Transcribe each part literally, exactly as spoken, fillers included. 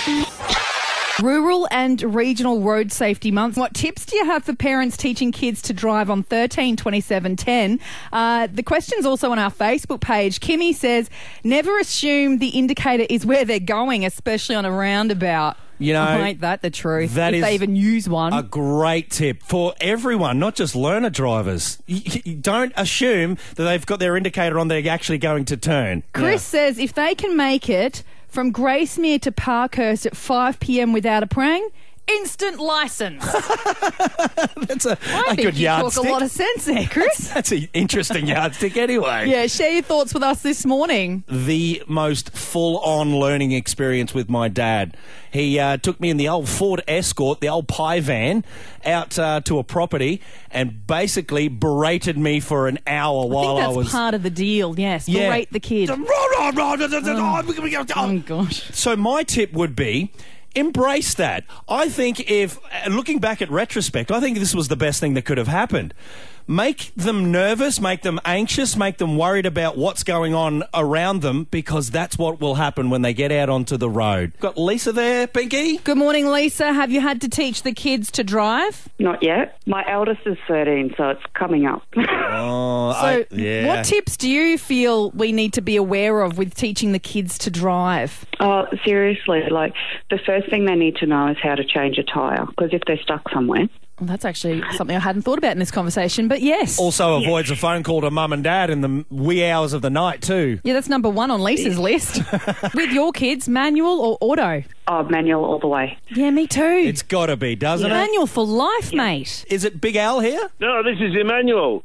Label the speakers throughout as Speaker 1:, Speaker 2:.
Speaker 1: Rural and Regional Road Safety Month. What tips do you have for parents teaching kids to drive on thirteen twenty-seven ten? Uh, the question's also on our Facebook page. Kimmy says, never assume the indicator is where they're going, especially on a roundabout.
Speaker 2: You know,
Speaker 1: oh, ain't that the truth?
Speaker 2: That
Speaker 1: if
Speaker 2: is
Speaker 1: they even use one.
Speaker 2: A great tip for everyone, not just learner drivers. You, you don't assume that they've got their indicator on, they're actually going to turn.
Speaker 1: Chris
Speaker 2: yeah.
Speaker 1: says if they can make it from Gracemere to Parkhurst at five p.m. without a prang, instant licence.
Speaker 2: That's a,
Speaker 1: I
Speaker 2: a
Speaker 1: think
Speaker 2: good
Speaker 1: you
Speaker 2: yardstick.
Speaker 1: talk a lot of sense there, Chris.
Speaker 2: That's an interesting yardstick anyway.
Speaker 1: Yeah, share your thoughts with us this morning.
Speaker 2: The most full-on learning experience with my dad. He uh, took me in the old Ford Escort, the old pie van, out uh, to a property and basically berated me for an hour
Speaker 1: I
Speaker 2: while
Speaker 1: think
Speaker 2: I
Speaker 1: that's
Speaker 2: was...
Speaker 1: part of the deal, yes.
Speaker 2: Yeah.
Speaker 1: Berate the kid.
Speaker 2: Oh,
Speaker 1: Oh, gosh.
Speaker 2: So my tip would be, embrace that. I think if, looking back at retrospect, I think this was the best thing that could have happened. Make them nervous, make them anxious, make them worried about what's going on around them, because that's what will happen when they get out onto the road. Got Lisa there, Pinky?
Speaker 1: Good morning, Lisa. Have you had to teach the kids to drive?
Speaker 3: Not yet. My eldest is thirteen, so it's coming up.
Speaker 2: Oh,
Speaker 1: So
Speaker 2: I, yeah.
Speaker 1: what tips do you feel we need to be aware of with teaching the kids to drive?
Speaker 3: Oh, seriously, like the first thing they need to know is how to change a tyre, because if they're stuck somewhere.
Speaker 1: Well, that's actually something I hadn't thought about in this conversation, but yes.
Speaker 2: Also avoids a phone call to mum and dad in the wee hours of the night too.
Speaker 1: Yeah, that's number one on Lisa's list. With your kids, manual or auto?
Speaker 3: Oh, manual all the way.
Speaker 1: Yeah, me too.
Speaker 2: It's got to be, doesn't it?
Speaker 1: Manual for life, mate.
Speaker 2: Is it Big Al here?
Speaker 4: No, this is Emmanuel.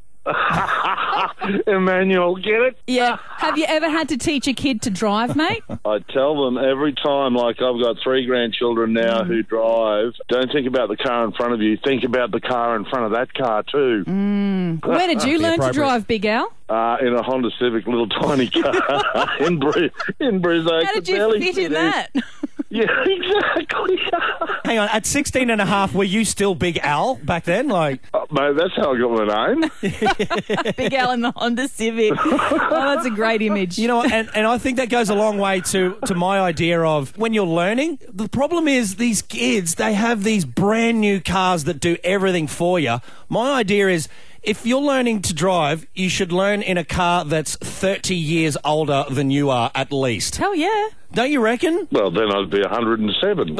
Speaker 4: Emmanuel, get it?
Speaker 1: Yeah. Have you ever had to teach a kid to drive, mate?
Speaker 4: I tell them every time, like I've got three grandchildren now
Speaker 1: Mm.
Speaker 4: who drive, don't think about the car in front of you, think about the car in front of that car too.
Speaker 1: Mm. Where did you learn to
Speaker 2: appropriate.
Speaker 1: drive, Big Al?
Speaker 4: Uh, in a Honda Civic, little tiny car in, Bri- in Brisbane.
Speaker 1: How did you fit in that?
Speaker 4: Yeah, exactly.
Speaker 2: Hang on, at sixteen and a half, were you still Big Al back then? Like,
Speaker 4: Oh, mate, that's how I got my name.
Speaker 1: Big Al in the Honda Civic. Oh, that's a great image.
Speaker 2: you know, and, and I think that goes a long way to, to my idea of when you're learning. The problem is these kids, they have these brand new cars that do everything for you. My idea is, if you're learning to drive, you should learn in a car that's thirty years older than you are, at least.
Speaker 1: Hell yeah.
Speaker 2: Don't you reckon?
Speaker 4: Well, then I'd be one hundred and seven.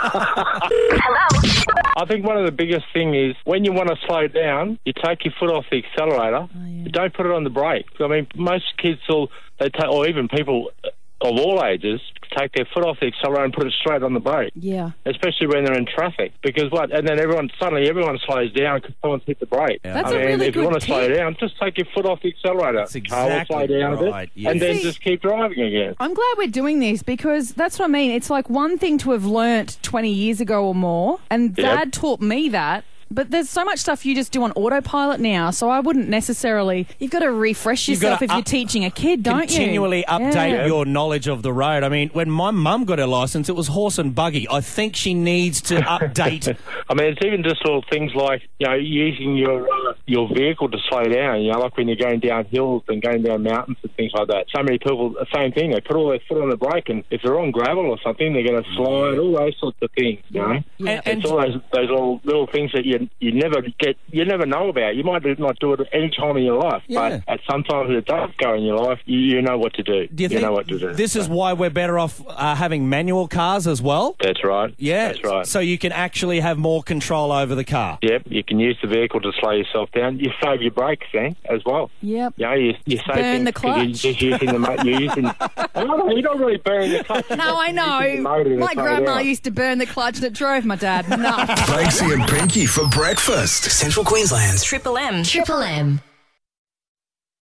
Speaker 5: I think one of the biggest thing is when you want to slow down, you take your foot off the accelerator,
Speaker 1: Oh, yeah.
Speaker 5: but don't put it on the brake. I mean, most kids will, they take, or even people of all ages, take their foot off the accelerator and put it straight on the brake,
Speaker 1: Yeah.
Speaker 5: especially when they're in traffic. Because what? And then everyone, suddenly everyone slows down because someone's hit the brake.
Speaker 2: Yeah.
Speaker 1: That's
Speaker 5: I
Speaker 1: a
Speaker 5: mean,
Speaker 1: really
Speaker 5: if you
Speaker 1: good
Speaker 5: want to slow
Speaker 1: tip.
Speaker 5: down, just take your foot off the accelerator.
Speaker 2: That's
Speaker 5: Car will
Speaker 2: exactly
Speaker 5: slow down a
Speaker 2: right,
Speaker 5: bit,
Speaker 2: yes.
Speaker 5: and then
Speaker 1: See-
Speaker 5: just keep driving again.
Speaker 1: I'm glad we're doing this because that's what I mean. It's like one thing to have learnt twenty years ago or more, and
Speaker 5: Yep.
Speaker 1: Dad taught me that. But there's so much stuff you just do on autopilot now, so I wouldn't necessarily... You've got to refresh
Speaker 2: You've
Speaker 1: yourself
Speaker 2: gotta
Speaker 1: if you're
Speaker 2: up-
Speaker 1: teaching a kid, don't
Speaker 2: Continually
Speaker 1: you?
Speaker 2: update
Speaker 1: Yeah.
Speaker 2: your knowledge of the road. I mean, when my mum got her licence, it was horse and buggy. I think she needs to update.
Speaker 5: I mean, it's even just little things like, you know, using your uh, your vehicle to slow down, you know, like when you're going down hills and going down mountains and things like that. So many people, the same thing, they put all their foot on the brake, and if they're on gravel or something, they're going to slide, all those sorts of things, you know.
Speaker 1: Yeah.
Speaker 2: And-
Speaker 5: It's all those, those little, little things that you you never get, you never know about. You might not do it at any time in your life,
Speaker 2: Yeah.
Speaker 5: but at some times it does go in your life, you, you know what to do.
Speaker 2: Do you think
Speaker 5: know what to do.
Speaker 2: this is why we're better off uh, having manual cars as well?
Speaker 5: That's right.
Speaker 2: Yeah,
Speaker 5: That's right.
Speaker 2: So you can actually have more control over the car.
Speaker 5: Yep, you can use the vehicle to slow yourself down. You save your brakes then as well.
Speaker 1: Yep.
Speaker 5: You know, you, you save
Speaker 1: burn
Speaker 5: things
Speaker 1: the
Speaker 5: 'cause You're
Speaker 1: clutch.
Speaker 5: just using the mo- you're using. Oh, no, you don't really burn the clutch.
Speaker 1: No, I know. My grandma used to burn the clutch and it drove my dad nuts.
Speaker 6: Stacey and Pinky for breakfast.
Speaker 7: Central Queensland's Triple M. Triple M.